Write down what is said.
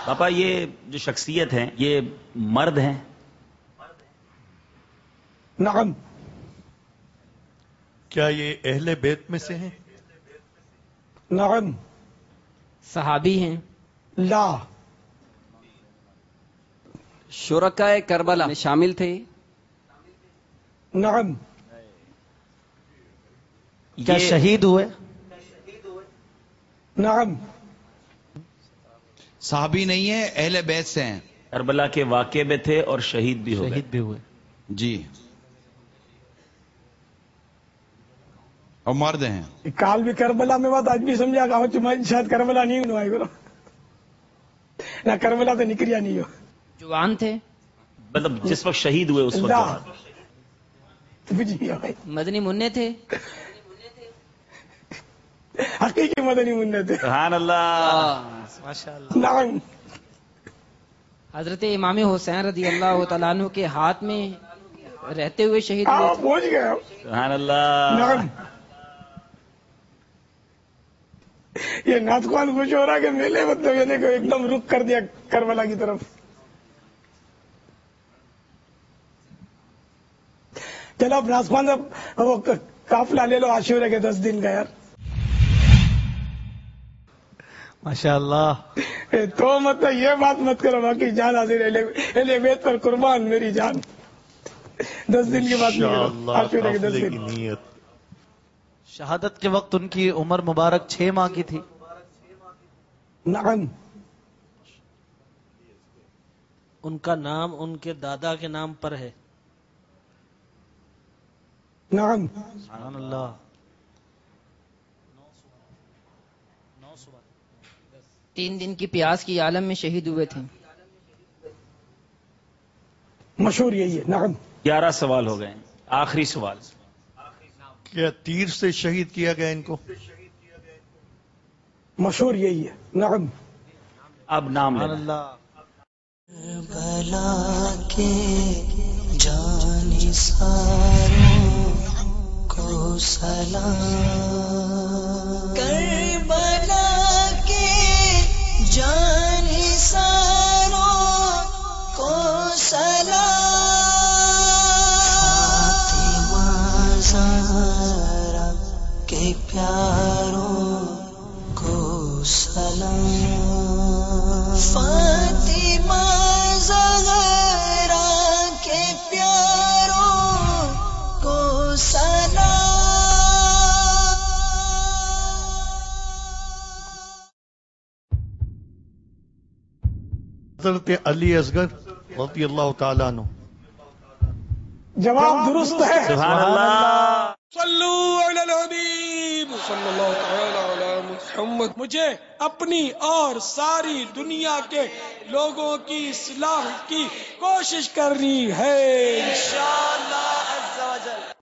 پاپا یہ جو شخصیت ہیں یہ مرد ہیں؟ نعم. کیا یہ اہل بیت میں سے ہیں؟ نعم. صحابی ہیں؟ لا. شرکائے کربلا میں شامل تھے؟ نعم. کیا شہید ہوئے؟ نعم. صحابی نہیں ہے، اہل بیت سے ہیں. کربلا کے واقعے میں تھے اور شہید بھی ہو گئے. شہید بھی ہوئے. جی. اور مرد ہیں. کال بھی کربلا میں بات آج بھی سمجھا کہ تمہاری شاید کربلا نہیں ہوا ہے نہ کربلا تو نکلیا نہیں ہو. جوان تھے؟ مطلب جس وقت شہید ہوئے اس وقت لا. جوان. کچھ نہیں بھائی، مدنی منع تھے؟ حقیقی مدنی منہ تھے. سبحان اللہ. ماشاء اللہ. نعم. حضرت امام حسین رضی اللہ تعالیٰ عنہ کے ہاتھ میں رہتے ہوئے شہید ہوئے آپ تھے؟ پہنچ گئے. سبحان اللہ. نعم. یہ ناتخوان خوش ہو رہا کہ میلے مطلب یہ دیکھو ایک دم رک کر دیا کربلا کی طرف. چلو اب ناتخوان صاحب وہ قافلہ لے لو عاشورہ کے 10 دن کا یار. ماشاء اللہ. تو مطلب یہ بات مت کرو باقی جان حاضر اہل بیت پر قربان میری جان. 10 دن کی بات نہیں کرو، انشاءاللہ عاشورہ کے 10 قافلے کی دن. نیت. شہادت کے وقت ان کی عمر مبارک 6 ماہ کی تھی. نعم. ان کا نام ان کے دادا کے نام پر ہے. نعم. سبحان اللہ. 3 دن کی پیاس کی عالم میں شہید ہوئے تھے. مشہور یہی ہے. نعم. 11 سوال ہو گئے. آخری سوال. کیا تیر سے شہید کیا گیا ان کو؟ مشہور یہی ہے. نعم. اب نام سبحان لینا. اللہ. کربلا کے جانثاروں کو سلام. کربلا کے جانثاروں کو سلام. فاطمہ زہرا کے پیاروں کو سلام. فاطمہ زہرا کے پیاروں کو سلام. حضرت علی اصغر رضی اللہ تعالیٰ عنہ. جواب درست ہے. سبحان اللہ. صلو علی الحبیب صلی اللہ تعالی علی محمد. مجھے اپنی اور ساری دنیا کے لوگوں کی اصلاح کی کوشش کرنی ہے انشاءاللہ عز و جل.